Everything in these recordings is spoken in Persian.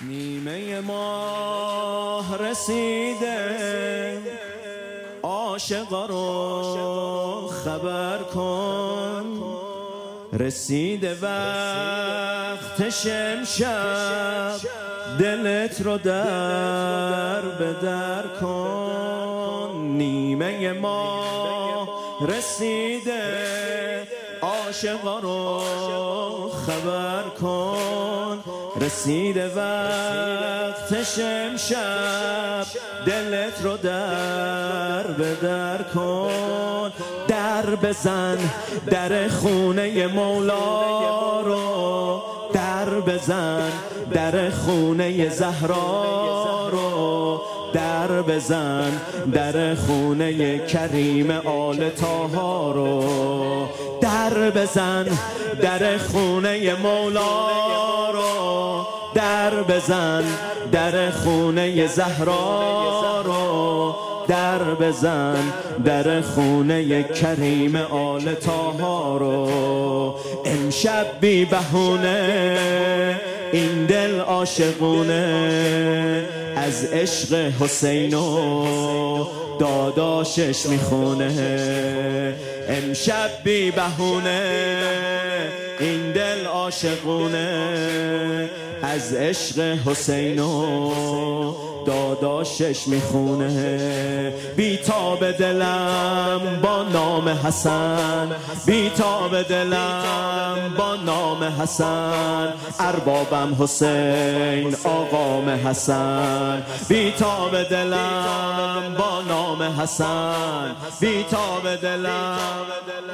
نیمه ماه رسیده، عاشقا رو خبر کن. رسیده وقتش امشب، دلت رو در به در کن. نیمه ماه رسیده، عاشقا رو خبر کن. رسیده وقتش امشب، دلت رو در به در کن. در بزن در خونه مولا رو، در بزن در خونه زهرا رو، در بزن در خونه کریم آل طاها رو. در بزن در خونه مولا رو، در بزن در خونه زهرا رو، در بزن در خونه کریم آل طاها رو. امشب بی بهونه این دل عاشقونه، از عشق حسین و داداشش میخونه. امشب بی بهونه این دل عاشقونه، از عشق حسین و داداشش میخونه. بیتاب دلم با نام حسن، بیتاب دلم با نام حسن. اربابم حسین آقام حسن، بیتاب دلم با نام حسن، بیتاب دلم.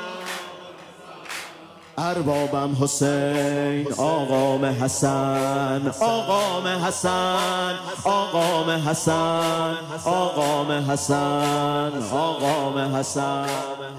اربابم حسین آقام حسن، آقام حسن، آقام حسن، آقام حسن، آقام حسن.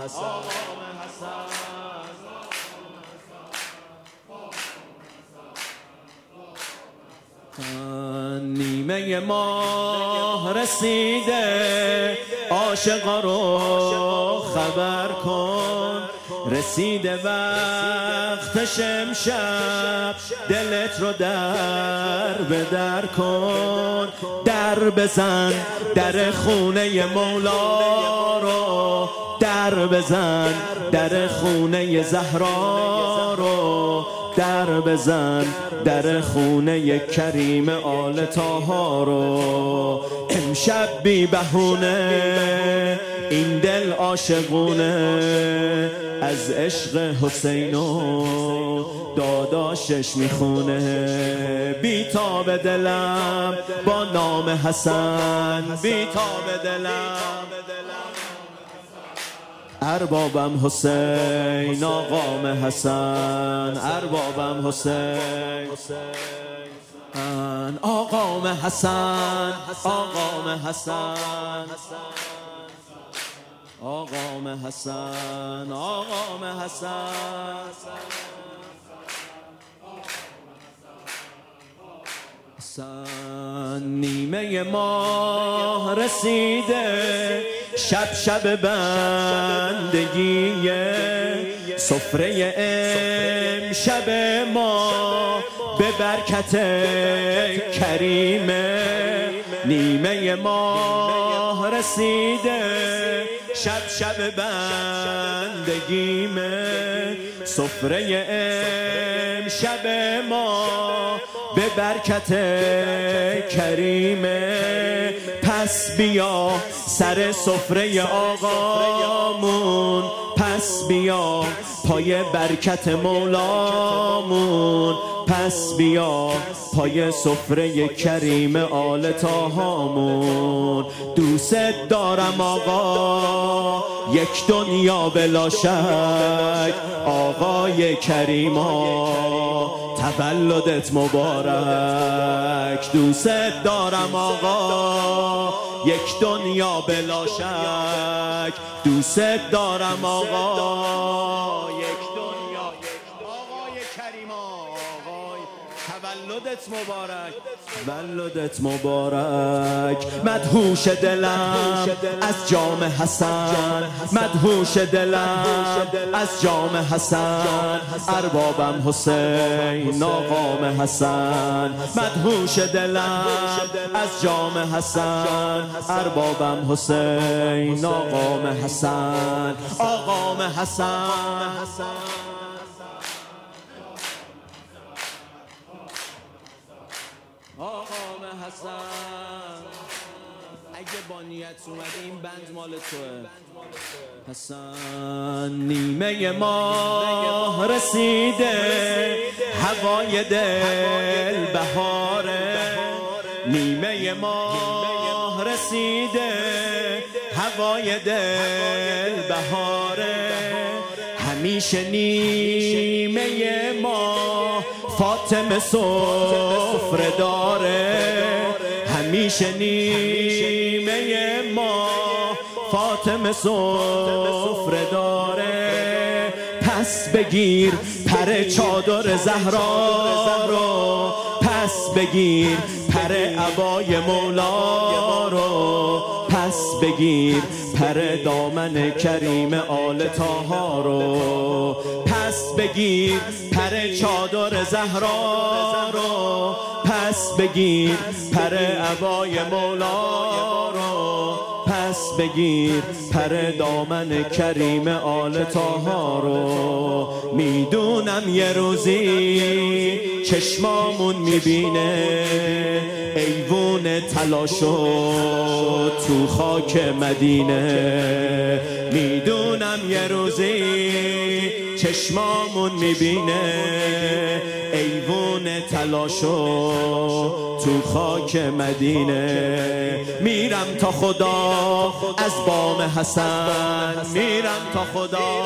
نیمه ماه رسیده، عاشقا رو خبر کن. رسیده وقتش امشب، دلت رو در به در کن. در بزن در خونه مولا رو، در بزن در خونه زهرا رو، در بزن در خونه کریم آل طاها رو. امشب بی بهونه این دل عاشقونه، از عشق حسین و داداشش میخونه. بیتاب دلم با نام حسن، بیتاب دلم. اربابم حسین آقام حسن، اربابم حسین آقام حسن، آقام حسن، آقام حسن، آقام حسن. نیمه ماه رسیده، شب شب بندگیه. سفره امشب ما به برکت کریمه. نیمه ماه رسیده، شب شب بندگیمه. سفره امشب ما به برکت کریمه. پس بیا سر سفره آقامون، پس بیا پای برکت مولامون. پس بیا پای سفره کریم آل طاهامون. دوست دارم آقا یک دنیا بلا شک، آقای کریما تولدت مبارک. دوست دارم آقا یک دنیا بلا شک، دوست دارم آقا یک دنیا. آقای کریما، تولدت مبارک، تولدت مبارک. مدهوش دلم از جام حسن، مدهوش دلم از جام حسن. اربابم حسین آقام حسن، مدهوش دلم از جام حسن. اربابم حسین آقام حسن، آقام حسن. آقام حسن، اگه با نیت اومدی این بند مال توه. حسن نیمه ماه رسیده، هوای دل بهاره. نیمه ماه رسیده، هوای دل بهاره. همیشه نیمه ماه فاطمه سفره داره. همیشه نیمه ماه فاطمه سفره داره. پس بگیر پر چادر زهرا رو، پس بگیر پر عبای مولا رو، پس بگیر پر دامن کریم آل طاها رو. پس بگیر پر چادر زهرا رو، پس بگیر پر عبای مولا رو، پس بگیر پر دامن کریم آل طاها رو. میدونم یه روزی چشمامون میبینه ایوون تلاشو تو خاک مدینه. میدونم یه روزی چشمامون میبینه ایوون تلاشو تو خاک مدینه. میرم تا خدا از بام حسن، میرم تا خدا.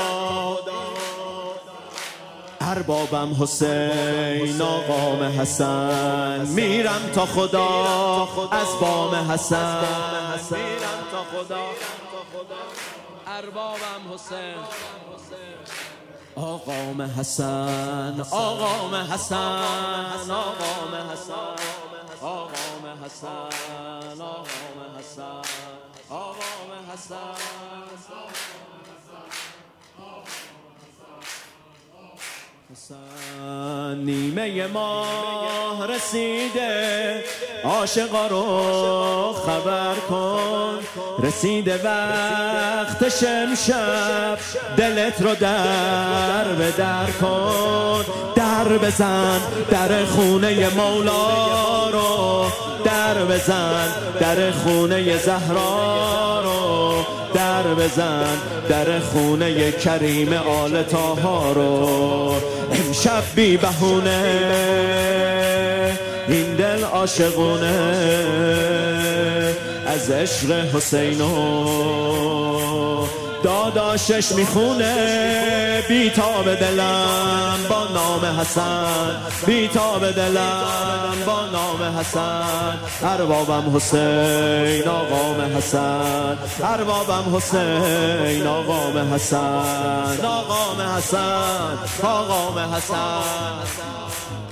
اربابم حسین آقام حسن، میرم تا خدا از بام حسن، میرم تا خدا. اربابم حسین آقام حسن، آقام حسن، آقام حسن، آقام حسن، آقام حسن، آقام حسن. حسن نیمه ماه رسیده، عاشقا رو خبر کن. رسیده وقت شمشب، دلت رو در به در کن. در بزن در خونه مولا رو، در بزن در خونه زهرا رو، در بزن در خونه کریم آل طاها رو. امشب بی بهونه این دل عاشقونه از عشق حسین و داداشش میخونه. بیتاب دلم با نام حسن، بیتاب دلم با نام حسن. اربابم حسین آقام حسن، اربابم حسین آقام حسن، آقام حسن، آقام حسن.